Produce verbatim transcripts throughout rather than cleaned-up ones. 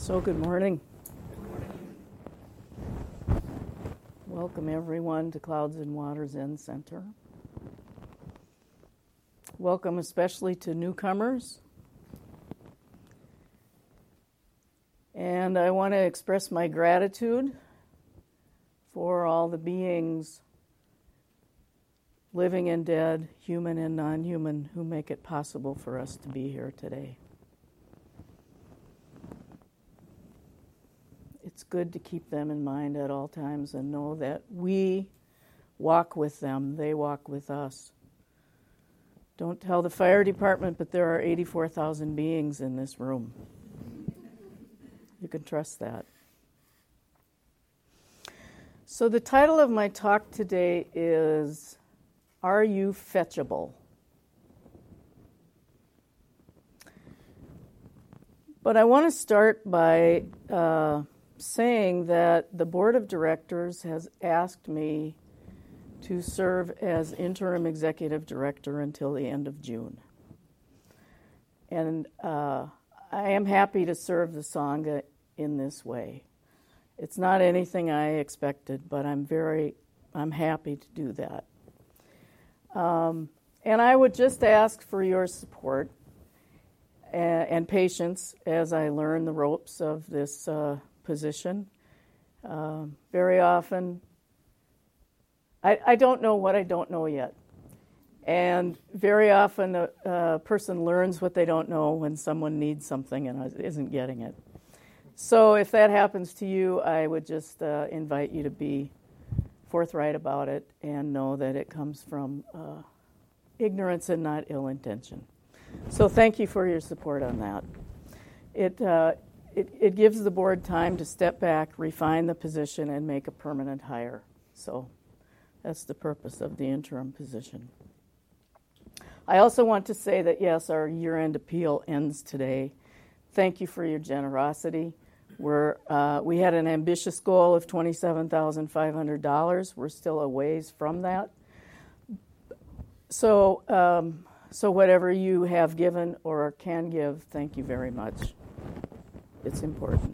So good morning. Welcome everyone to Clouds and Water Zen Center. Welcome especially to newcomers. And I want to express my gratitude for all the beings, living and dead, human and non-human, who make it possible for us to be here today. It's good to keep them in mind at all times and know that we walk with them, they walk with us. Don't tell the fire department, but there are eighty-four thousand beings in this room. You can trust that. So the title of my talk today is, Are You Fetchable? But I want to start by uh, saying that the board of directors has asked me to serve as interim executive director until the end of June. And uh, I am happy to serve the Sangha in this way. It's not anything I expected, but I'm very, I'm happy to do that. Um, and I would just ask for your support and, and patience as I learn the ropes of this uh, position. Uh, very often, I, I don't know what I don't know yet. And very often a, a person learns what they don't know when someone needs something and isn't getting it. So if that happens to you, I would just uh, invite you to be forthright about it and know that it comes from uh, ignorance and not ill intention. So thank you for your support on that. It, uh, it, it gives the board time to step back, refine the position, and make a permanent hire. So that's the purpose of the interim position. I also want to say that, yes, our year-end appeal ends today. Thank you for your generosity. We're, uh, we had an ambitious goal of twenty-seven thousand five hundred dollars. We're still a ways from that. So, um, so whatever you have given or can give, thank you very much. It's important.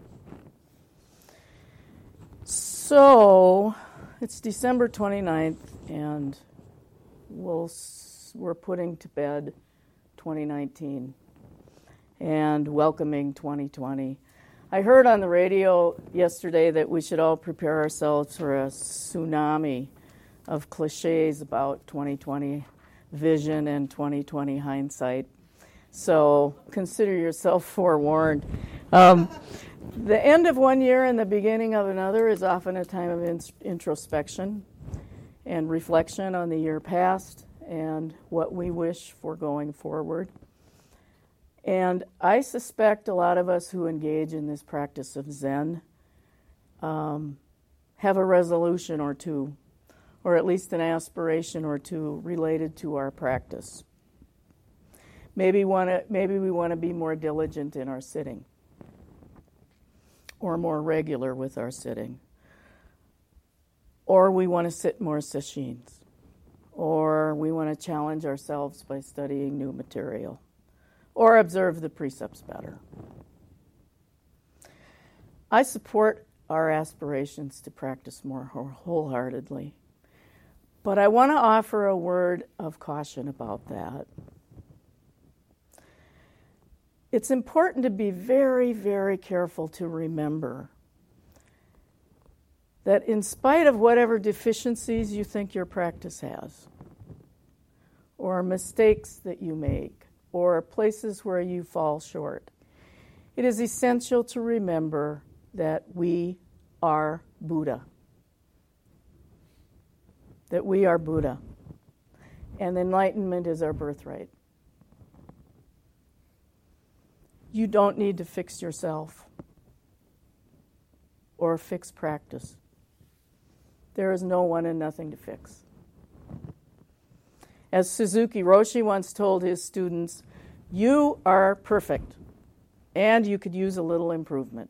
So, it's December twenty-ninth, and we'll, we're putting to bed twenty nineteen and welcoming twenty twenty. I heard on the radio yesterday that we should all prepare ourselves for a tsunami of cliches about twenty twenty vision and twenty twenty hindsight. So consider yourself forewarned. Um, the end of one year and the beginning of another is often a time of in- introspection and reflection on the year past and what we wish for going forward. And I suspect a lot of us who engage in this practice of Zen um, have a resolution or two, or at least an aspiration or two related to our practice. Maybe wanna, maybe we want to be more diligent in our sitting, or more regular with our sitting, or we want to sit more sesshin, or we want to challenge ourselves by studying new material, or observe the precepts better. I support our aspirations to practice more wholeheartedly, but I want to offer a word of caution about that. It's important to be very, very careful to remember that in spite of whatever deficiencies you think your practice has, or mistakes that you make, or places where you fall short, it is essential to remember that we are Buddha. That we are Buddha. And enlightenment is our birthright. You don't need to fix yourself or fix practice. There is no one and nothing to fix. As Suzuki Roshi once told his students, you are perfect, and you could use a little improvement.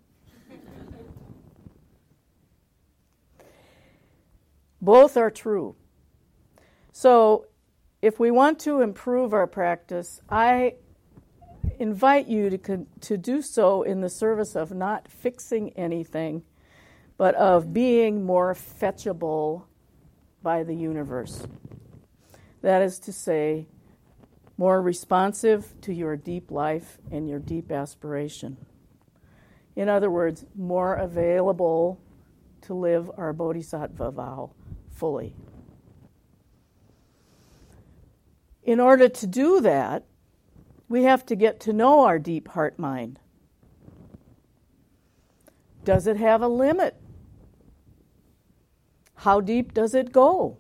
Both are true. So if we want to improve our practice, I invite you to, con- to do so in the service of not fixing anything, but of being more fetchable by the universe. That is to say, more responsive to your deep life and your deep aspiration. In other words, more available to live our bodhisattva vow fully. In order to do that, we have to get to know our deep heart mind. Does it have a limit? How deep does it go?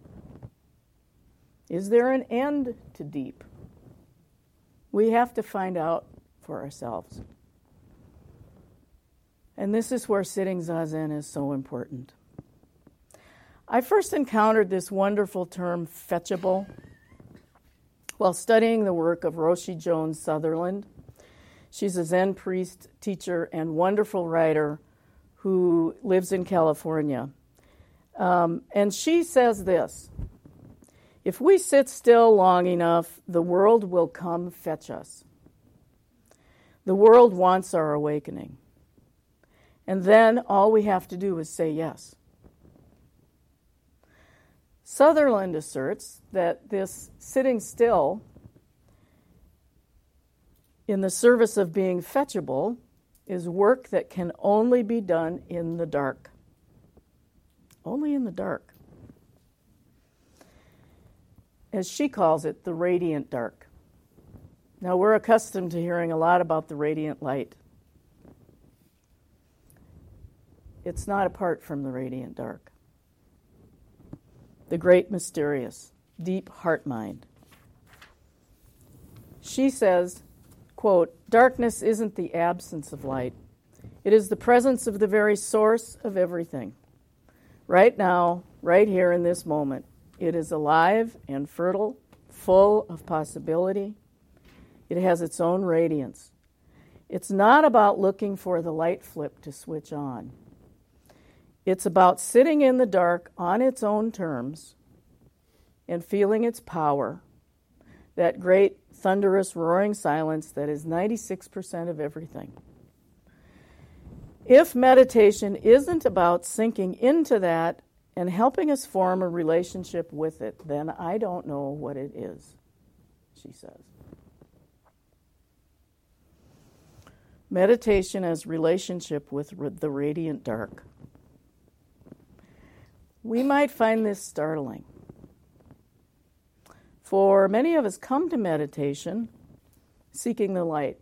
Is there an end to deep? We have to find out for ourselves. And this is where sitting Zazen is so important. I first encountered this wonderful term, fetchable, while studying the work of Roshi Jones Sutherland. She's a Zen priest, teacher, and wonderful writer who lives in California. Um, and she says this: if we sit still long enough, the world will come fetch us. The world wants our awakening. And then all we have to do is say yes. Sutherland asserts that this sitting still in the service of being fetchable is work that can only be done in the dark. Only in the dark. As she calls it, the radiant dark. Now, we're accustomed to hearing a lot about the radiant light. It's not apart from the radiant dark. The great mysterious, deep heart mind. She says, quote, darkness isn't the absence of light. It is the presence of the very source of everything. Right now, right here in this moment, it is alive and fertile, full of possibility. It has its own radiance. It's not about looking for the light flip to switch on. It's about sitting in the dark on its own terms and feeling its power, that great thunderous roaring silence that is ninety-six percent of everything. If meditation isn't about sinking into that and helping us form a relationship with it, then I don't know what it is, she says. Meditation as relationship with the radiant dark. We might find this startling. For many of us come to meditation seeking the light.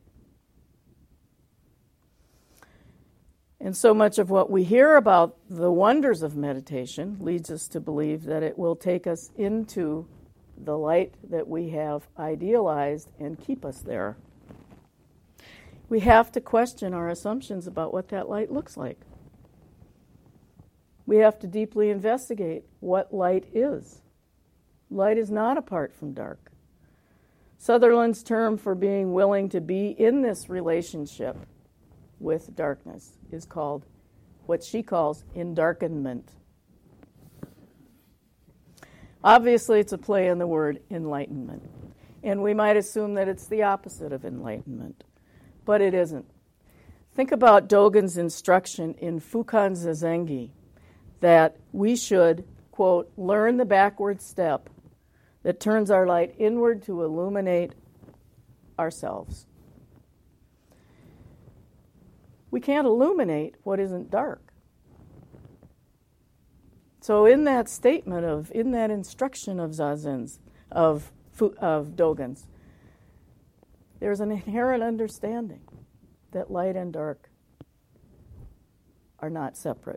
And so much of what we hear about the wonders of meditation leads us to believe that it will take us into the light that we have idealized and keep us there. We have to question our assumptions about what that light looks like. We have to deeply investigate what light is. Light is not apart from dark. Sutherland's term for being willing to be in this relationship with darkness is called what she calls endarkenment. Obviously, it's a play on the word enlightenment. And we might assume that it's the opposite of enlightenment, but it isn't. Think about Dogen's instruction in Fukan Zazengi that we should, quote, learn the backward step that turns our light inward to illuminate ourselves. We can't illuminate what isn't dark. So in that statement of, in that instruction of Zazen's, of, of Dogen's, there's an inherent understanding that light and dark are not separate.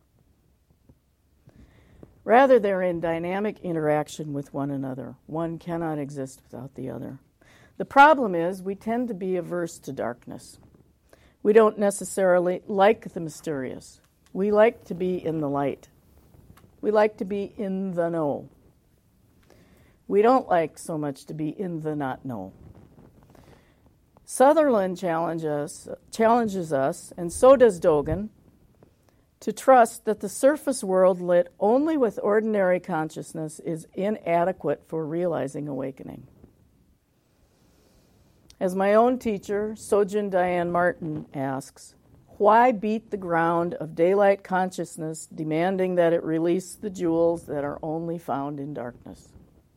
Rather, they're in dynamic interaction with one another. One cannot exist without the other. The problem is we tend to be averse to darkness. We don't necessarily like the mysterious. We like to be in the light. We like to be in the know. We don't like so much to be in the not know. Sutherland challenges, challenges us, and so does Dogen, to trust that the surface world lit only with ordinary consciousness is inadequate for realizing awakening. As my own teacher, Sojin Diane Martin, asks, why beat the ground of daylight consciousness, demanding that it release the jewels that are only found in darkness?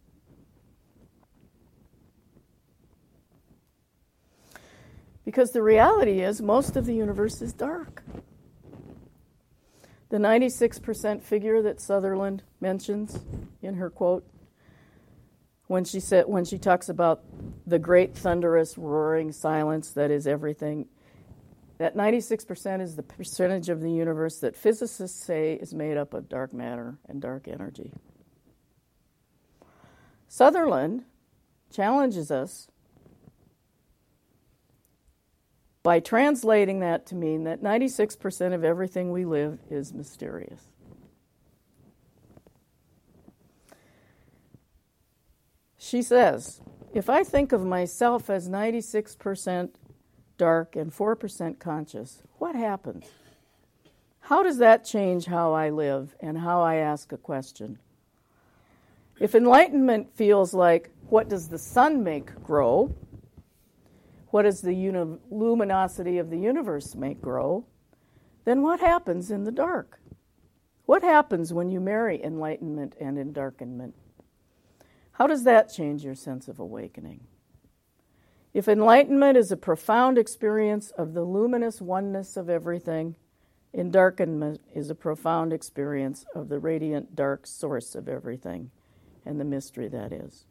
Because the reality is most of the universe is dark. The ninety-six percent figure that Sutherland mentions in her quote, when she said, when she talks about the great thunderous roaring silence that is everything, that ninety-six percent is the percentage of the universe that physicists say is made up of dark matter and dark energy. Sutherland challenges us by translating that to mean that ninety-six percent of everything we live is mysterious. She says, if I think of myself as ninety-six percent dark and four percent conscious, what happens? How does that change how I live and how I ask a question? If enlightenment feels like, what does the sun make grow? What does the uni- luminosity of the universe make grow? Then what happens in the dark? What happens when you marry enlightenment and endarkenment? How does that change your sense of awakening? If enlightenment is a profound experience of the luminous oneness of everything, endarkenment is a profound experience of the radiant dark source of everything and the mystery that is.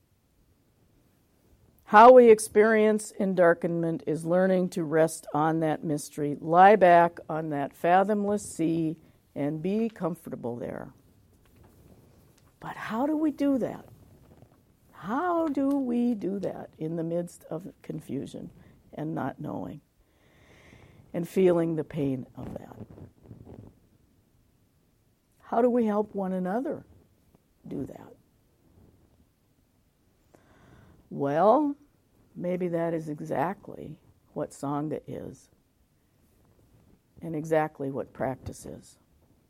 How we experience endarkenment is learning to rest on that mystery, lie back on that fathomless sea, and be comfortable there. But how do we do that? How do we do that in the midst of confusion and not knowing and feeling the pain of that? How do we help one another do that? Well, maybe that is exactly what Sangha is and exactly what practice is.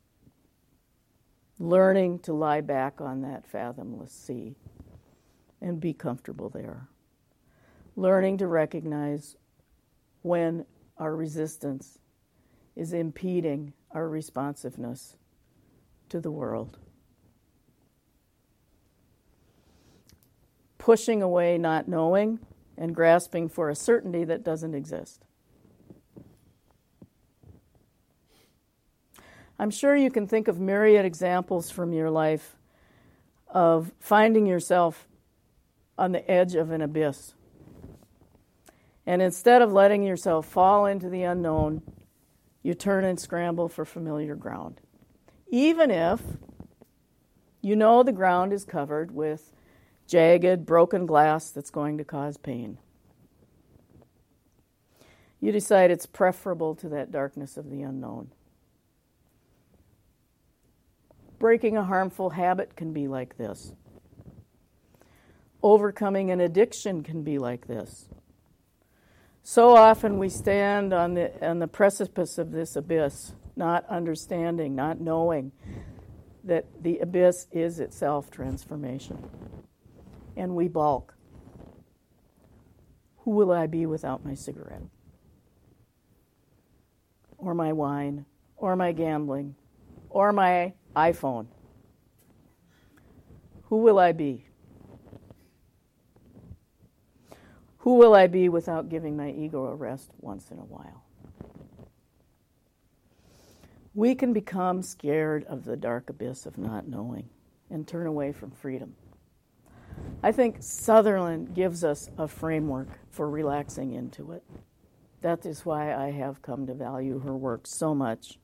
Learning to lie back on that fathomless sea and be comfortable there. Learning to recognize when our resistance is impeding our responsiveness to the world. Pushing away not knowing and grasping for a certainty that doesn't exist. I'm sure you can think of myriad examples from your life of finding yourself on the edge of an abyss. And instead of letting yourself fall into the unknown, you turn and scramble for familiar ground. Even if you know the ground is covered with jagged, broken glass that's going to cause pain. You decide it's preferable to that darkness of the unknown. Breaking a harmful habit can be like this. Overcoming an addiction can be like this. So often we stand on the on the precipice of this abyss, not understanding, not knowing that the abyss is itself transformation. And we balk. Who will I be without my cigarette? Or my wine? Or my gambling? Or my iPhone? Who will I be? Who will I be without giving my ego a rest once in a while? We can become scared of the dark abyss of not knowing and turn away from freedom. I think Sutherland gives us a framework for relaxing into it. That is why I have come to value her work so much.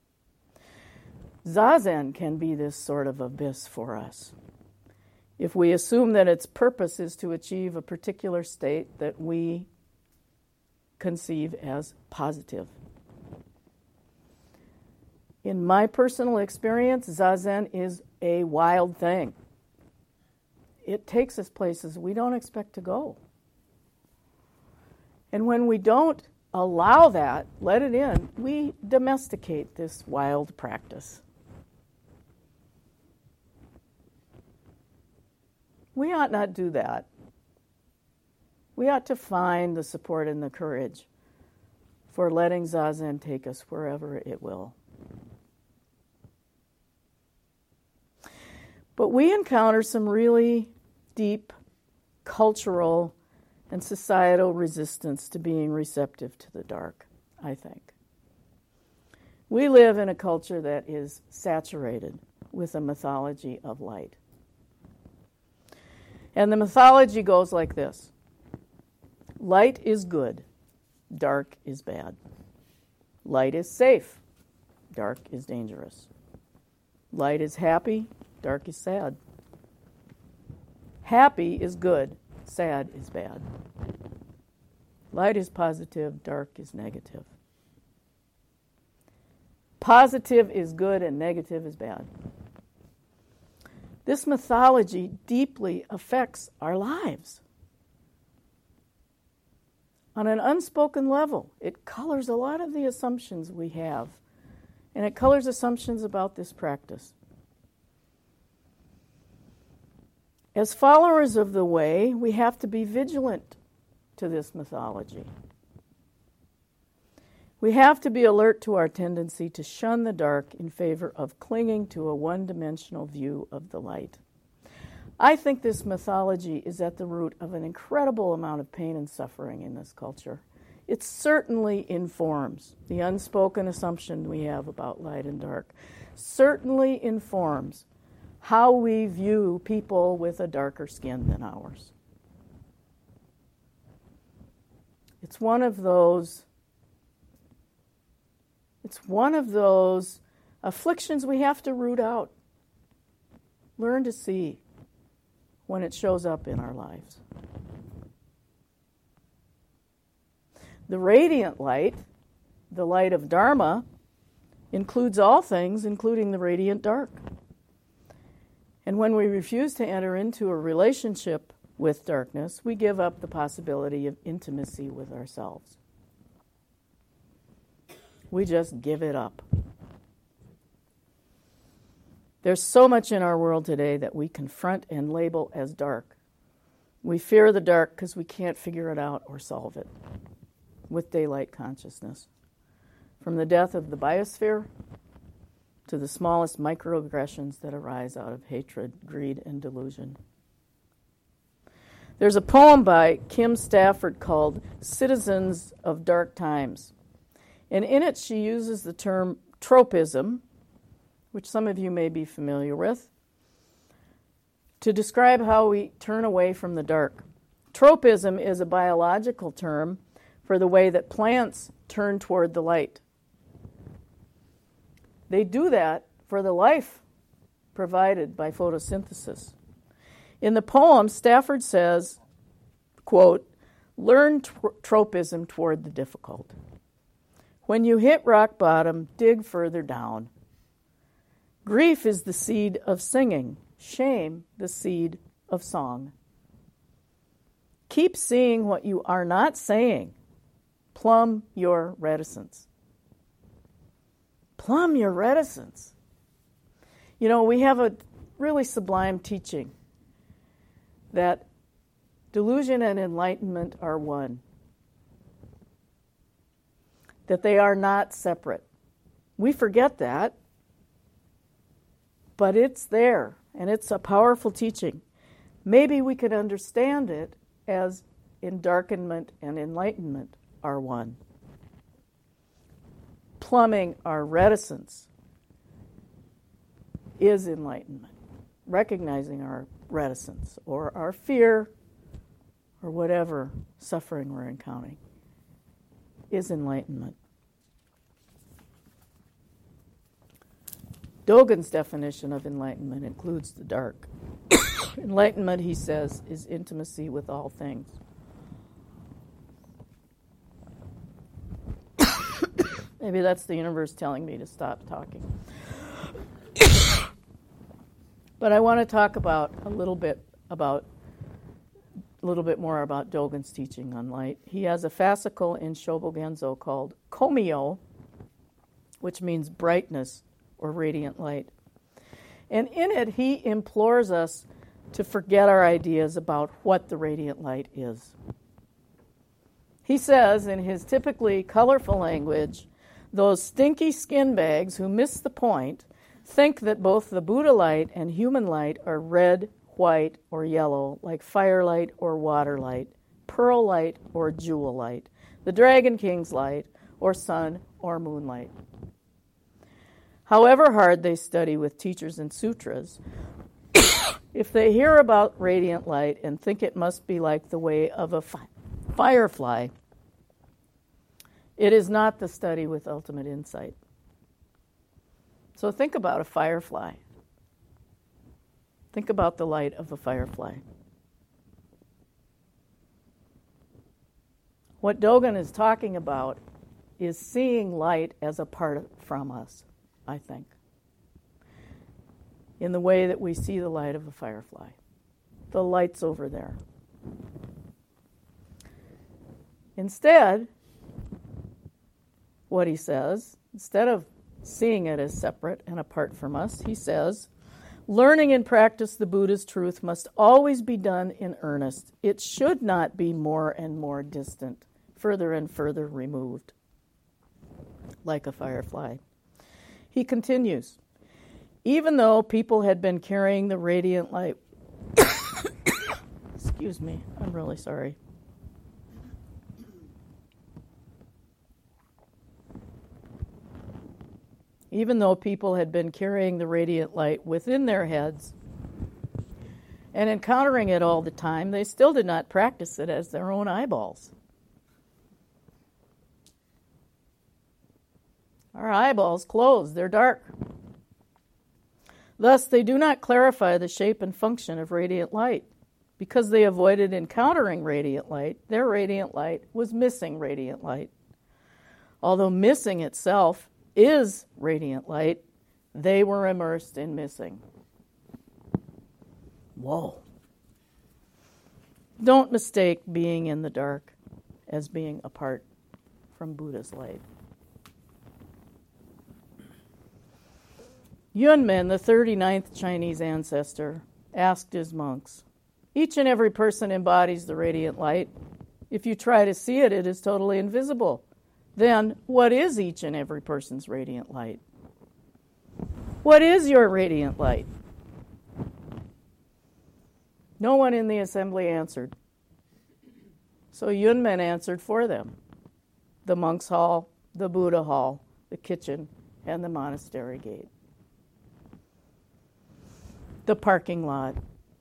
Zazen can be this sort of abyss for us. If we assume that its purpose is to achieve a particular state that we conceive as positive. In my personal experience, Zazen is a wild thing. It takes us places we don't expect to go. And when we don't allow that, let it in, we domesticate this wild practice. We ought not do that. We ought to find the support and the courage for letting Zazen take us wherever it will. But we encounter some really deep cultural and societal resistance to being receptive to the dark, I think. We live in a culture that is saturated with a mythology of light. And the mythology goes like this. Light is good, dark is bad. Light is safe, dark is dangerous. Light is happy, dark is sad. Happy is good, sad is bad. Light is positive, dark is negative. Positive is good and negative is bad. This mythology deeply affects our lives. On an unspoken level, it colors a lot of the assumptions we have, and it colors assumptions about this practice. As followers of the way, we have to be vigilant to this mythology. We have to be alert to our tendency to shun the dark in favor of clinging to a one-dimensional view of the light. I think this mythology is at the root of an incredible amount of pain and suffering in this culture. It certainly informs the unspoken assumption we have about light and dark, certainly informs how we view people with a darker skin than ours. It's one of those It's one of those afflictions we have to root out, learn to see when it shows up in our lives. The radiant light, the light of Dharma, includes all things, including the radiant dark. And when we refuse to enter into a relationship with darkness, we give up the possibility of intimacy with ourselves. We just give it up. There's so much in our world today that we confront and label as dark. We fear the dark because we can't figure it out or solve it with daylight consciousness. From the death of the biosphere to the smallest microaggressions that arise out of hatred, greed, and delusion. There's a poem by Kim Stafford called Citizens of Dark Times. And in it, she uses the term tropism, which some of you may be familiar with, to describe how we turn away from the dark. Tropism is a biological term for the way that plants turn toward the light. They do that for the life provided by photosynthesis. In the poem, Stafford says, quote, "Learn tro- tropism toward the difficult. When you hit rock bottom, dig further down. Grief is the seed of singing, shame the seed of song. Keep seeing what you are not saying. Plumb your reticence." Plumb your reticence. You know, we have a really sublime teaching that delusion and enlightenment are one, that they are not separate. We forget that, but it's there, and it's a powerful teaching. Maybe we could understand it as endarkenment and enlightenment are one. Plumbing our reticence is enlightenment. Recognizing our reticence or our fear or whatever suffering we're encountering is enlightenment. Dogen's definition of enlightenment includes the dark. Enlightenment, he says, is intimacy with all things. Maybe that's the universe telling me to stop talking. But I want to talk about a little bit about a little bit more about Dogen's teaching on light. He has a fascicle in Shobogenzo called Komyo, which means brightness or radiant light. And in it, he implores us to forget our ideas about what the radiant light is. He says in his typically colorful language, those stinky skin bags who miss the point think that both the Buddha light and human light are red, white, or yellow, like firelight or water light, pearl light or jewel light, the Dragon King's light, or sun or moonlight. However hard they study with teachers and sutras, if they hear about radiant light and think it must be like the way of a fi- firefly, it is not the study with ultimate insight. So think about a firefly. Think about the light of a firefly. What Dogen is talking about is seeing light as a part from us, I think, in the way that we see the light of a firefly. The light's over there. Instead, what he says, instead of seeing it as separate and apart from us, he says, learning and practice the Buddha's truth must always be done in earnest. It should not be more and more distant, further and further removed, like a firefly. He continues, even though people had been carrying the radiant light, excuse me, I'm really sorry. Even though people had been carrying the radiant light within their heads and encountering it all the time, they still did not practice it as their own eyeballs. Our eyeballs closed, they're dark. Thus, they do not clarify the shape and function of radiant light. Because they avoided encountering radiant light, their radiant light was missing radiant light. Although missing itself is radiant light, they were immersed in missing. Whoa. Don't mistake being in the dark as being apart from Buddha's light. Yunmen, the thirty-ninth Chinese ancestor, asked his monks, each and every person embodies the radiant light. If you try to see it, it is totally invisible. Then, what is each and every person's radiant light? What is your radiant light? No one in the assembly answered. So Yunmen answered for them. The monks' hall, the Buddha hall, the kitchen, and the monastery gate. The parking lot,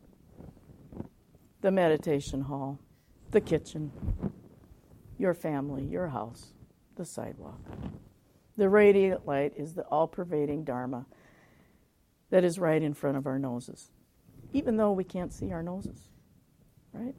the meditation hall, the kitchen, your family, your house, the sidewalk. The radiant light is the all-pervading Dharma that is right in front of our noses, even though we can't see our noses, right?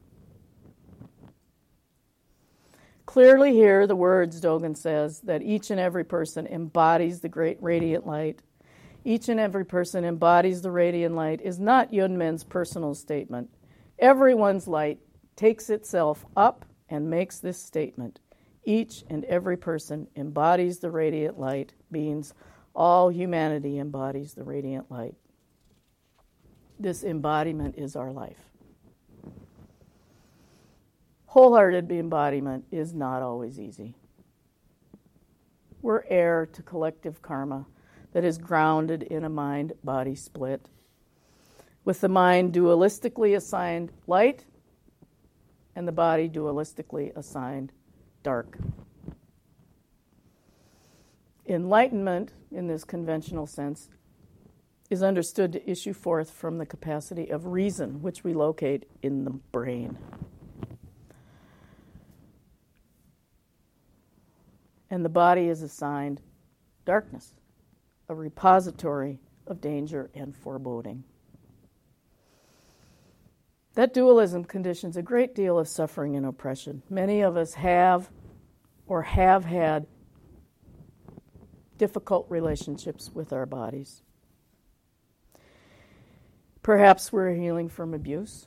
Clearly here, the words, Dogen says, that each and every person embodies the great radiant light. Each and every person embodies the radiant light is not Yunmen's personal statement. Everyone's light takes itself up and makes this statement. Each and every person embodies the radiant light, means all humanity embodies the radiant light. This embodiment is our life. Wholehearted embodiment is not always easy. We're heir to collective karma that is grounded in a mind-body split, with the mind dualistically assigned light and the body dualistically assigned dark. Enlightenment, in this conventional sense, is understood to issue forth from the capacity of reason, which we locate in the brain. And the body is assigned darkness, a repository of danger and foreboding. That dualism conditions a great deal of suffering and oppression. Many of us have or have had difficult relationships with our bodies. Perhaps we're healing from abuse.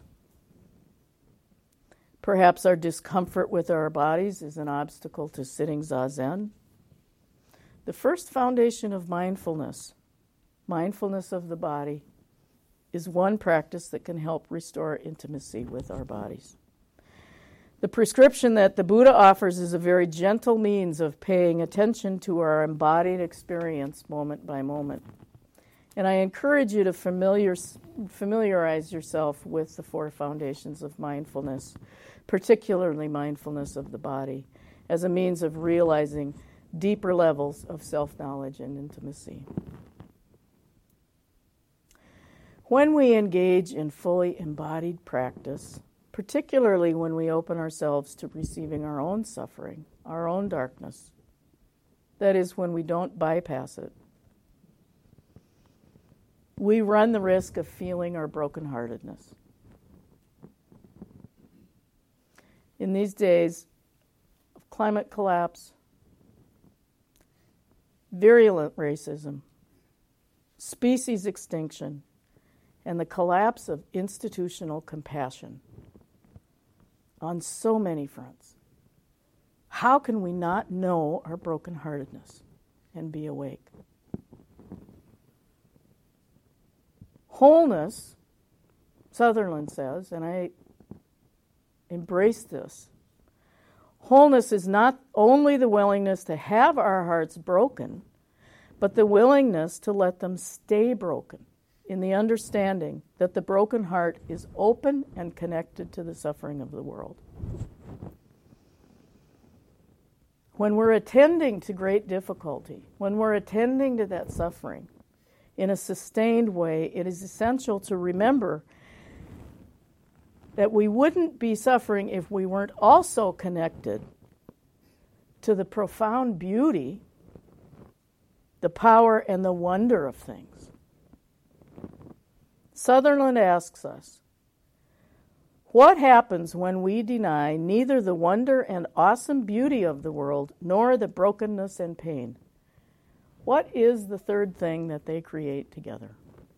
Perhaps our discomfort with our bodies is an obstacle to sitting zazen. The first foundation of mindfulness, mindfulness of the body, is one practice that can help restore intimacy with our bodies. The prescription that the Buddha offers is a very gentle means of paying attention to our embodied experience moment by moment. And I encourage you to familiar, familiarize yourself with the four foundations of mindfulness, particularly mindfulness of the body, as a means of realizing deeper levels of self-knowledge and intimacy. When we engage in fully embodied practice, particularly when we open ourselves to receiving our own suffering, our own darkness, that is, when we don't bypass it, we run the risk of feeling our brokenheartedness. In these days of climate collapse, virulent racism, species extinction, and the collapse of institutional compassion on so many fronts, how can we not know our brokenheartedness and be awake? Wholeness, Sutherland says, and I embrace this, wholeness is not only the willingness to have our hearts broken, but the willingness to let them stay broken, in the understanding that the broken heart is open and connected to the suffering of the world. When we're attending to great difficulty, when we're attending to that suffering in a sustained way, it is essential to remember that we wouldn't be suffering if we weren't also connected to the profound beauty, the power, and the wonder of things. Sutherland asks us, what happens when we deny neither the wonder and awesome beauty of the world nor the brokenness and pain? What is the third thing that they create together?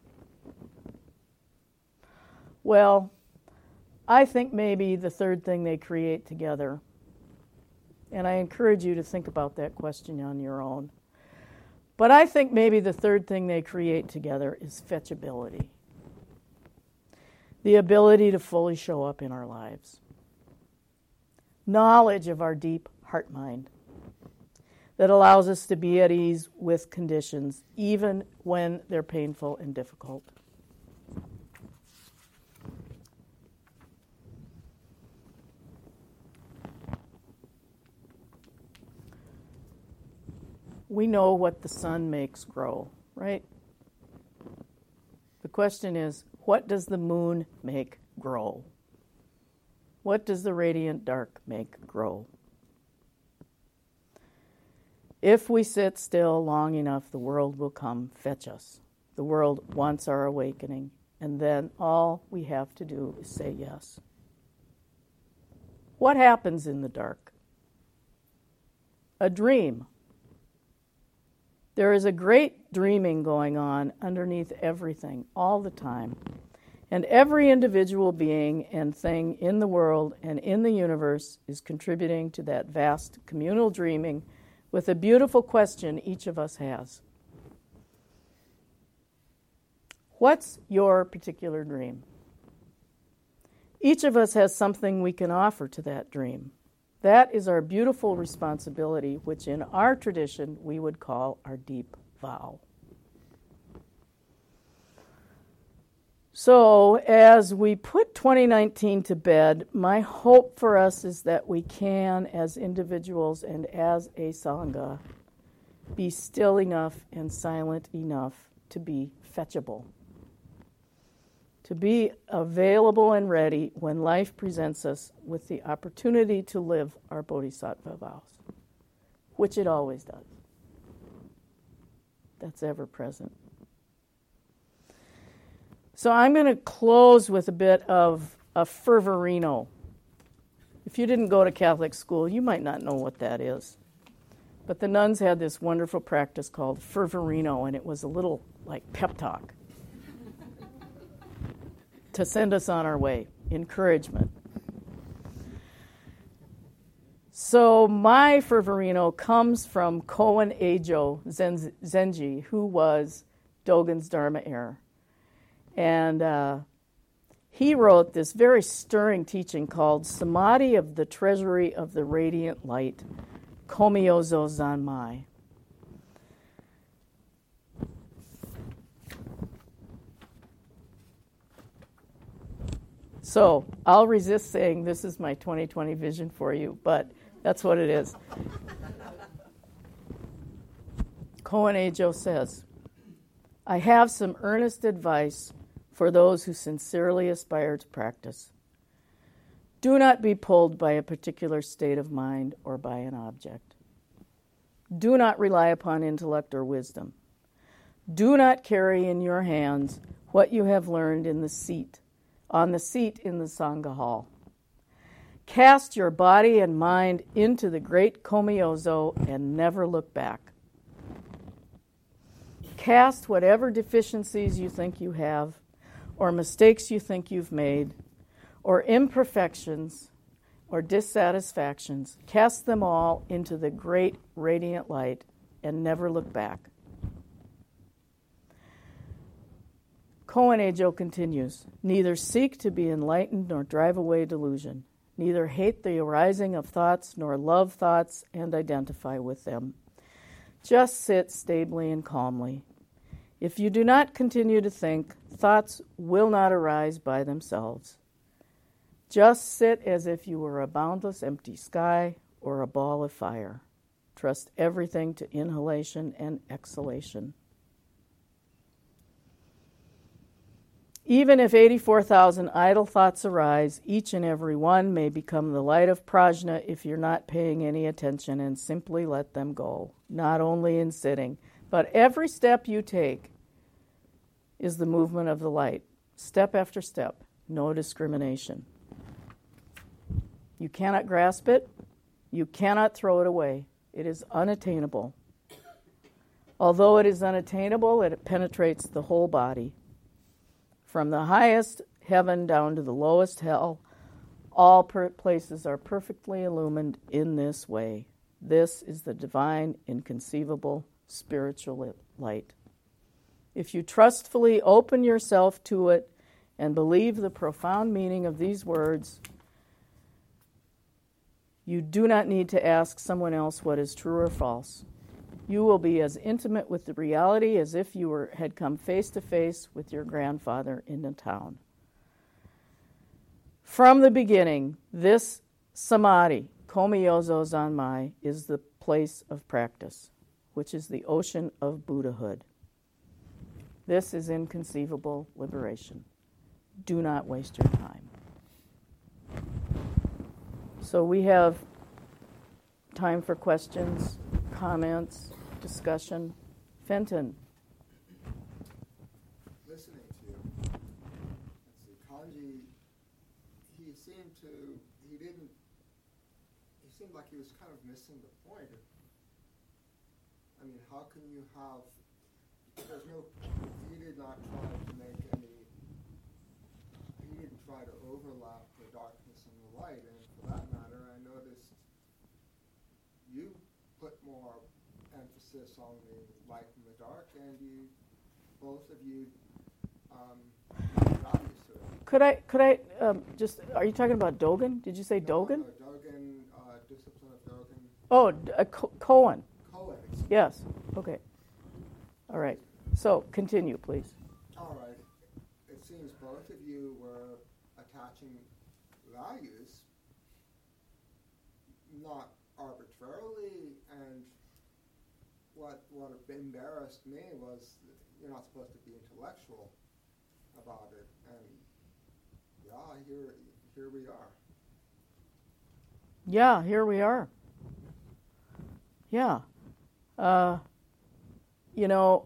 Well, I think maybe the third thing they create together, and I encourage you to think about that question on your own, but I think maybe the third thing they create together is fetchability. The ability to fully show up in our lives. Knowledge of our deep heart mind that allows us to be at ease with conditions, even when they're painful and difficult. We know what the sun makes grow, right? The question is, what does the moon make grow? What does the radiant dark make grow? If we sit still long enough, the world will come fetch us. The world wants our awakening, and then all we have to do is say yes. What happens in the dark? A dream. There is a great dreaming going on underneath everything, all the time. And every individual being and thing in the world and in the universe is contributing to that vast communal dreaming with a beautiful question each of us has. What's your particular dream? Each of us has something we can offer to that dream. That is our beautiful responsibility, which in our tradition we would call our deep vow. So, as we put twenty nineteen to bed, my hope for us is that we can, as individuals and as a Sangha, be still enough and silent enough to be fetchable, to be available and ready when life presents us with the opportunity to live our bodhisattva vows, which it always does. That's ever present. So I'm going to close with a bit of a fervorino. If you didn't go to Catholic school, you might not know what that is. But the nuns had this wonderful practice called fervorino, and it was a little like pep talk to send us on our way, encouragement. So my fervorino comes from Koen Eijo Zen- Zenji, who was Dogen's Dharma heir. And uh, he wrote this very stirring teaching called Samadhi of the Treasury of the Radiant Light, Komyozo Zanmai. So I'll resist saying this is my twenty twenty vision for you, but that's what it is. Koan Ajo says, I have some earnest advice for those who sincerely aspire to practice. Do not be pulled by a particular state of mind or by an object. Do not rely upon intellect or wisdom. Do not carry in your hands what you have learned in the seat, on the seat in the Sangha hall. Cast your body and mind into the great Komyozo and never look back. Cast whatever deficiencies you think you have, or mistakes you think you've made, or imperfections, or dissatisfactions. Cast them all into the great radiant light and never look back. Koan Ajo continues, neither seek to be enlightened nor drive away delusion. Neither hate the arising of thoughts nor love thoughts and identify with them. Just sit stably and calmly. If you do not continue to think, thoughts will not arise by themselves. Just sit as if you were a boundless empty sky or a ball of fire. Trust everything to inhalation and exhalation. Even if eighty-four thousand idle thoughts arise, each and every one may become the light of prajna if you're not paying any attention and simply let them go, not only in sitting, but every step you take is the movement of the light, step after step, no discrimination. You cannot grasp it, you cannot throw it away. It is unattainable. Although it is unattainable, it penetrates the whole body. From the highest heaven down to the lowest hell, all per- places are perfectly illumined in this way. This is the divine, inconceivable, spiritual light. If you trustfully open yourself to it and believe the profound meaning of these words, you do not need to ask someone else what is true or false. You will be as intimate with the reality as if you were, had come face to face with your grandfather in the town. From the beginning, this samadhi, Komyozo Zanmai, is the place of practice, which is the ocean of Buddhahood. This is inconceivable liberation. Do not waste your time. So we have time for questions, comments, discussion. Fenton. Listening to you, let's see, Kanji, he seemed to, he didn't, he seemed like he was kind of missing the point. I mean, how can you have, there's no, he did not try to make any, he didn't try to overlap the darkness and the light, and for that matter, I noticed you put more emphasis on the light and the dark, and you, both of you, um, values to it. Could I, could I um, just, are you talking about Dogen? Did you say No, Dogen? no, Dogen, uh, discipline of Dogen. Oh, D- uh, Co- Koan. Koan, excuse me. Yes. Okay. All right. So continue, please. All right. It seems both of you were attaching values, not arbitrarily, and what what embarrassed me was that you're not supposed to be intellectual about it, and yeah, here here we are. Yeah, here we are. Yeah. Uh, you know,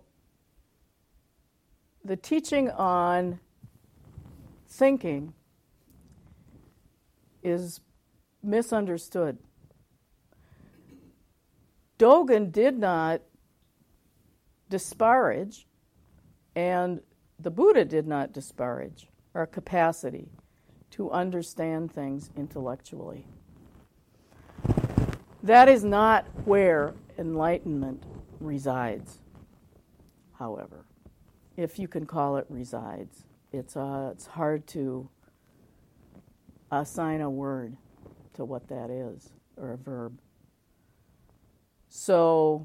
the teaching on thinking is misunderstood. Dogen did not disparage, and the Buddha did not disparage our capacity to understand things intellectually. That is not where enlightenment resides, however, if you can call it resides. It's uh, it's hard to assign a word to what that is, or a verb. So,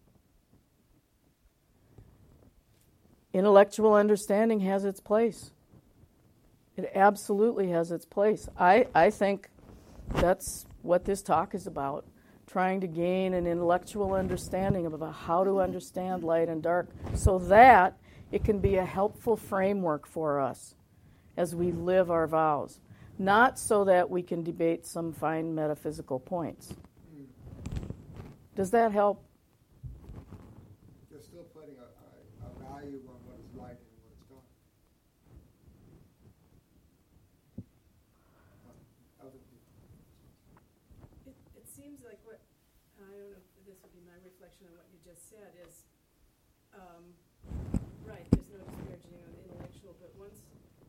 intellectual understanding has its place. It absolutely has its place. I, I think that's what this talk is about, trying to gain an intellectual understanding about how to understand light and dark so that it can be a helpful framework for us as we live our vows, not so that we can debate some fine metaphysical points. Does that help? You're still putting a, a, a value on what is right and what is dark. Other people. It, it seems like what, I don't know if this would be my reflection on what you just said, is, um, right, there's no disparaging on the intellectual, but once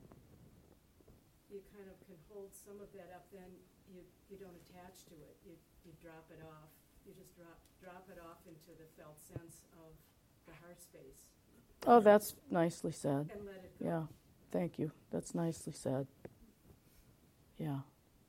you kind of can hold some of that up, then you, you don't attach to it. You, you drop it off. You just drop drop it off into the felt sense of the heart space. Oh, that's nicely said. And let it go. Yeah, thank you. That's nicely said. Yeah.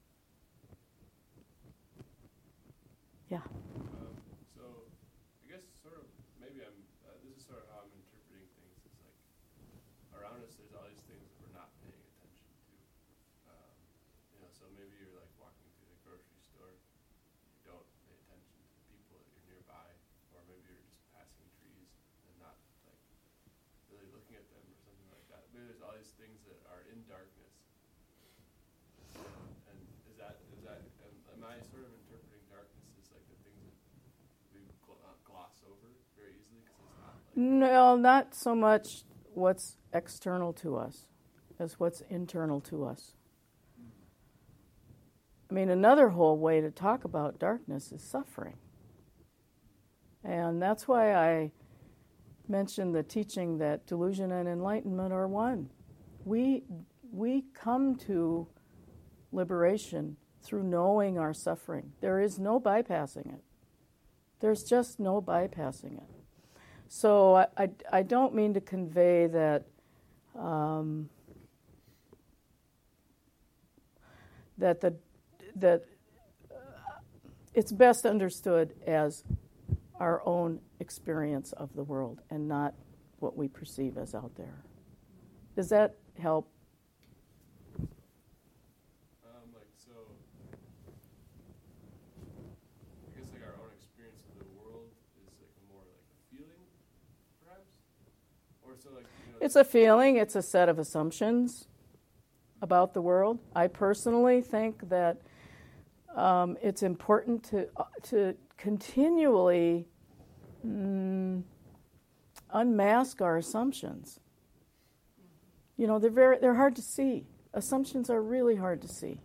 Yeah. Um, so, I guess sort of, maybe I'm, uh, this is sort of how I'm interpreting things. It's like, around us there's all these things that we're not paying attention to. Um, you know, so maybe you're like walking through the grocery store, you don't pay attention to the people that you're nearby, or maybe you're just passing trees and not like really looking at them or something like that. Maybe there's all these things that are in darkness. And is that, is that, am, am I sort of interpreting darkness as like the things that we gl- uh, gloss over very easily because it's not like... No, not so much what's external to us as what's internal to us. I mean, another whole way to talk about darkness is suffering. And that's why I mentioned the teaching that delusion and enlightenment are one. We, we come to liberation through knowing our suffering. There is no bypassing it. There's just no bypassing it. So I, I, I don't mean to convey that um, that the that uh, it's best understood as our own experience of the world and not what we perceive as out there. Does that help? Um, like, so, I guess like our own experience of the world is like a more like a feeling, perhaps? Or so like, you know... It's a feeling, it's a set of assumptions about the world. I personally think that um, it's important to uh, to continually mm, unmask our assumptions. You know, they're very they're hard to see. Assumptions are really hard to see.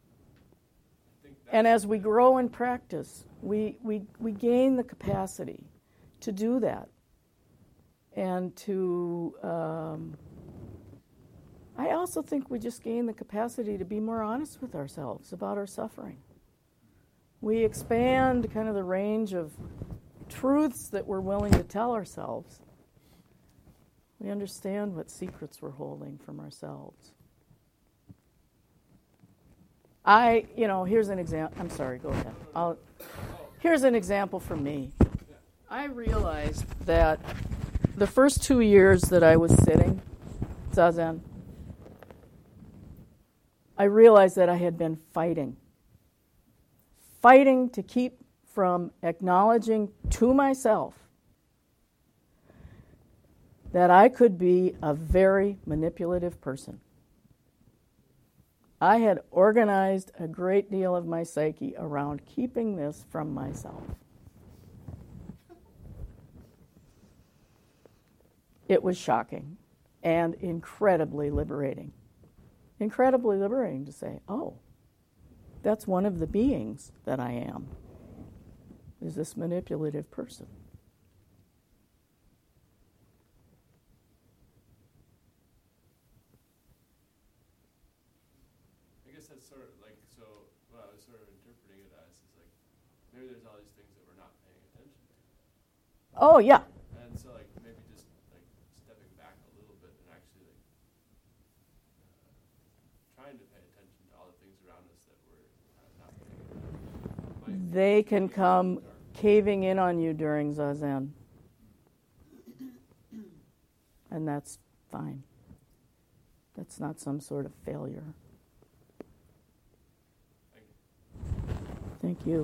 And as we grow in practice, we, we, we gain the capacity to do that. And to, um, I also think we just gain the capacity to be more honest with ourselves about our suffering. We expand kind of the range of truths that we're willing to tell ourselves. We understand what secrets we're holding from ourselves. I, you know, here's an example. I'm sorry, go ahead. I'll, here's an example for me. I realized that the first two years that I was sitting, Zazen, I realized that I had been fighting. Fighting to keep from acknowledging to myself that I could be a very manipulative person. I had organized a great deal of my psyche around keeping this from myself. It was shocking and incredibly liberating. Incredibly liberating to say, oh, that's one of the beings that I am, is this manipulative person. That's sort of like, so what I was sort of interpreting it as is like, maybe there's all these things that we're not paying attention to. Oh, yeah. And so like, maybe just like stepping back a little bit and actually like uh, trying to pay attention to all the things around they can come caving in on you during Zazen. And that's fine. That's not some sort of failure. Thank you. Thank you.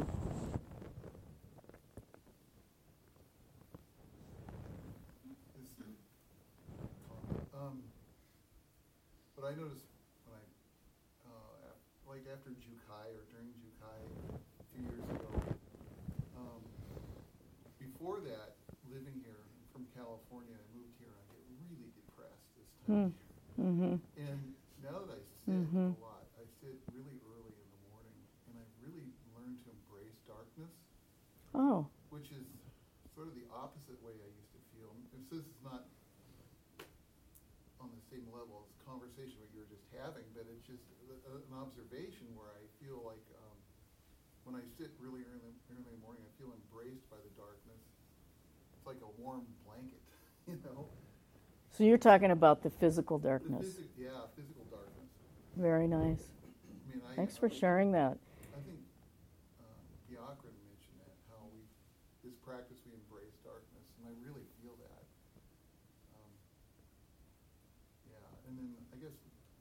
Um, but I noticed when I, uh, af- like after Jukai or during Jukai a few years ago, um, before that, living here from California, I moved here and I get really depressed this time. Mm-hmm. And now that I sit Mhm. a lot, I sit really early in the morning, and I've really learned to embrace darkness, Oh, which is sort of the opposite way I used to feel. And so this is not on the same level as conversation what you were just having, but it's just a, a, an observation where I feel like um, when I sit really early, early in the morning, I feel embraced by the darkness. It's like a warm blanket, you know? so you're talking about the physical The darkness. physi- yeah, physical darkness. Very nice. I mean, I, Thanks for I, sharing that. I think uh, Diakran mentioned that, how we, this practice, we embrace darkness, and I really feel that. Um, yeah, and then I guess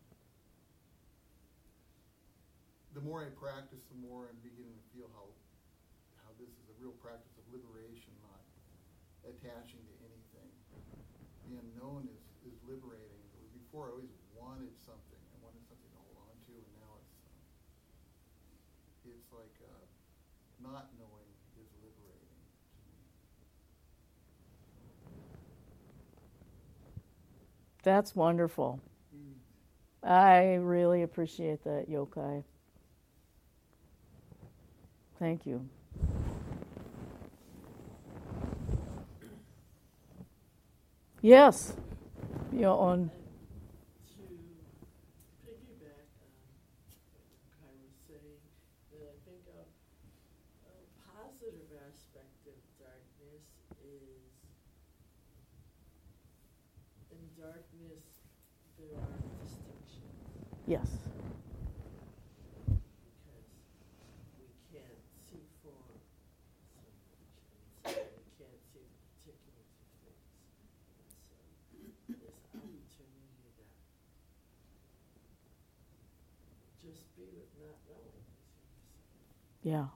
the more I practice, the more I'm beginning to feel how how this is a real practice of liberation, not attaching to anything. The unknown is, is liberating. Before I always wanted something. I wanted something to hold on to, and now it's uh, it's like uh, not knowing is liberating to me. That's wonderful. I really appreciate that, Yokai. Thank you. Yes, you're on. To piggyback on what Kai was saying, that I think a, a positive aspect of darkness is in darkness there are distinctions Yes. because we can't see form so much, and so we can't see the particulars of things. And so this opportunity to just be with not knowing, as you were saying. Yeah.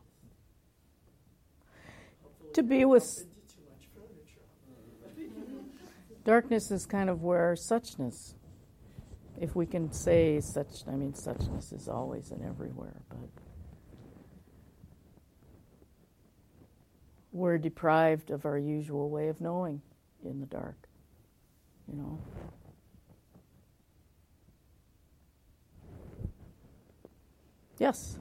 Hopefully To not be with- bump into too much furniture. Darkness is kind of where suchness, if we can say such, I mean, suchness is always and everywhere, but we're deprived of our usual way of knowing in the dark, you know. Yes.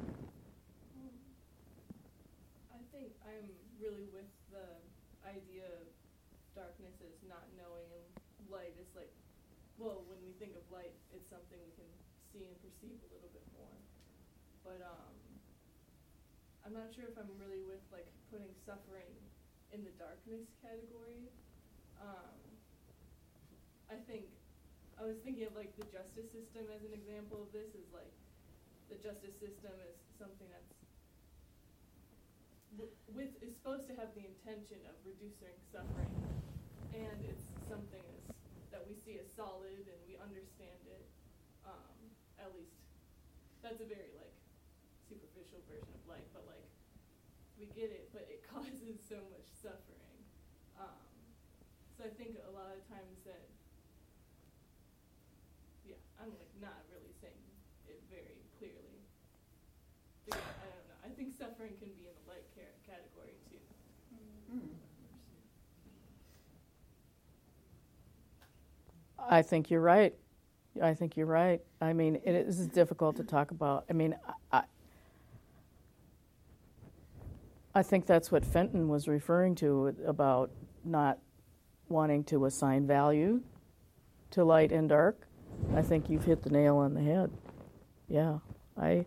I think I'm really with the idea of darkness as not knowing and light is like, well, when we think of light, it's something we can see and perceive a little bit more. But um, I'm not sure if I'm really with like putting suffering in the darkness category. Um, I think I was thinking of like the justice system as an example of this. Is like the justice system is something that's w- with is supposed to have the intention of reducing suffering, and it's something as, that we see as solid and we understand it. Um, at least that's a very like superficial version of light, but like we get it, but it causes so much suffering. Um, so I think a lot of times that, yeah, I'm like not really saying it very clearly. Because, I don't know. I think suffering can be in the light ca- category too. I think you're right. I think you're right. I mean, it is difficult to talk about. I mean, I, I think that's what Fenton was referring to about not wanting to assign value to light and dark. I think you've hit the nail on the head. Yeah, I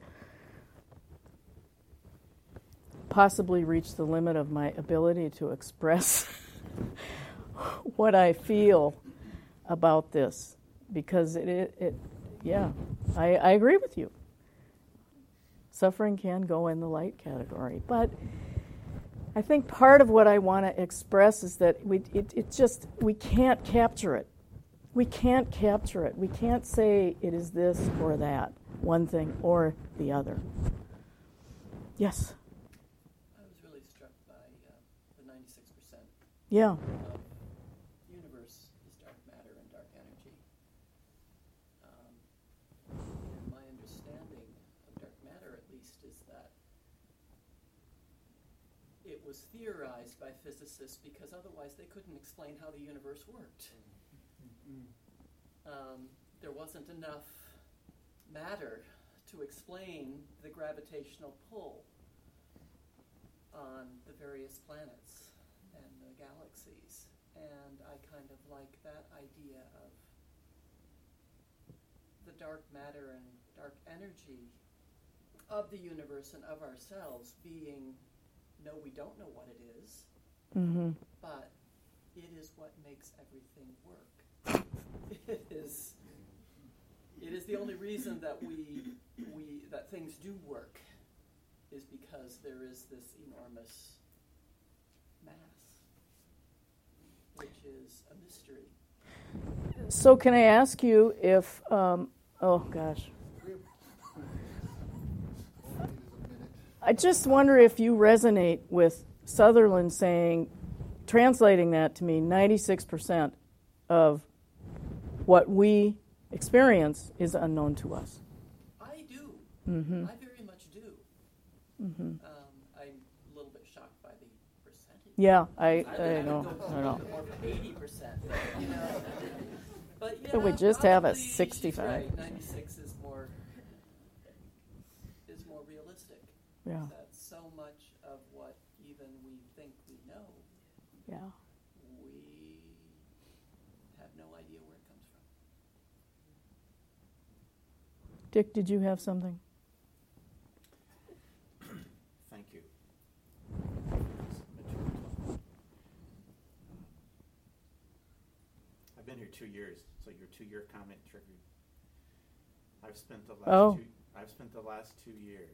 possibly reached the limit of my ability to express what I feel about this, because it, it, it yeah, I, I agree with you. Suffering can go in the light category. But I think part of what I want to express is that we it, it just we can't capture it. We can't capture it. We can't say it is this or that, one thing or the other. Yes? I was really struck by uh, the ninety-six percent Yeah. of the universe is dark matter and dark energy. Um, and my understanding of dark matter, at least, is that it was theorized by physicists because otherwise they couldn't explain how the universe worked. Um, there wasn't enough matter to explain the gravitational pull on the various planets and the galaxies. And I kind of like that idea of the dark matter and dark energy of the universe and of ourselves being, no, we don't know what it is, Mm-hmm. but it is what makes everything work. It is, it is the only reason that we, we that things do work is because there is this enormous mass, which is a mystery. So can I ask you if, um, oh gosh, I just wonder if you resonate with Sutherland saying, translating that to mean ninety-six percent of what we experience is unknown to us. I do. Mm-hmm. I very much do. Mm-hmm. Um, I'm a little bit shocked by the percentage. Yeah, I, I, I would know. go I know. more for eighty percent, you know. But yeah, But we just have a probably she's sixty-five. right. ninety-six is more is more realistic. Yeah, That so much of what even we think we know, yeah. we have no idea where it comes from. Dick, did you have something? Thank you. I've been here two years, so your two-year comment triggered. I've spent the last Oh. two. I've spent the last two years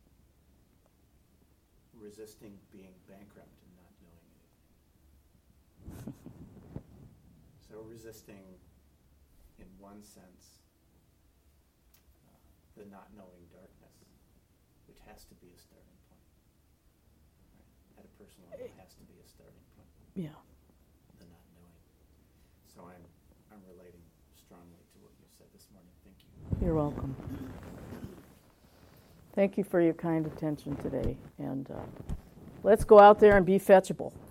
resisting being bankrupt and not knowing anything. So resisting, in one sense, uh, the not knowing darkness, which has to be a starting point. Right? At a personal level, it has to be a starting point. Yeah. The not knowing. So I'm I'm relating strongly to what you said this morning. Thank you. You're welcome. Thank you for your kind attention today. And uh, let's go out there and be fetchable.